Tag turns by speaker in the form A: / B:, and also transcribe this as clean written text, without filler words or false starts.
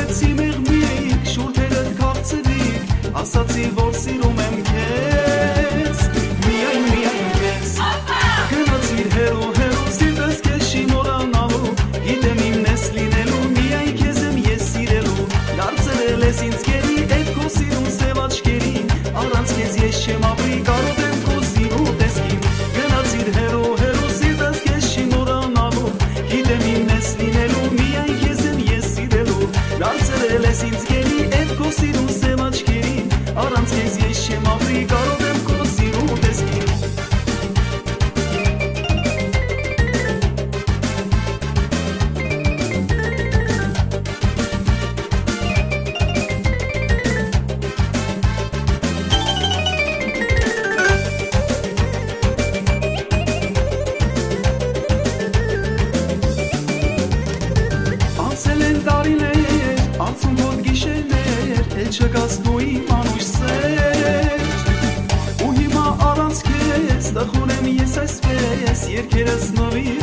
A: Լսեցի մեղմիկ, շուրթերդ քաղցրիկ, ասացի, որ սիրում եմ քեզ, միայն քեզ։ Գնացիր հերո, սիրտս քեզ շինորանալու, գիտեմ իմն ես լինելու, միայն քեզ եմ ես սիրելու, դարձրել ես ինձ գերի, էդ քո սիրուն սև աչքերին, առանց քեզ ես չեմ ապրի, կարող եմ քո սիրու տեսքին։ Գնացիր հերո, սիրտս քեզ շինորանալու, գիտեմ իմն ես լինելու, միայն քեզ եմ ես սիրելու, դարձրել ես ինձ գերի, էդ քո սիրուն սև աչքերին, առանց քեզ ես չեմ ապրի, կարող եմ քո սիրու տեսքին։ Չգաց դու իմ անուշ սեր ու հիմա առանց քեզ տխուր եմ ես այսպես երկերս նվիր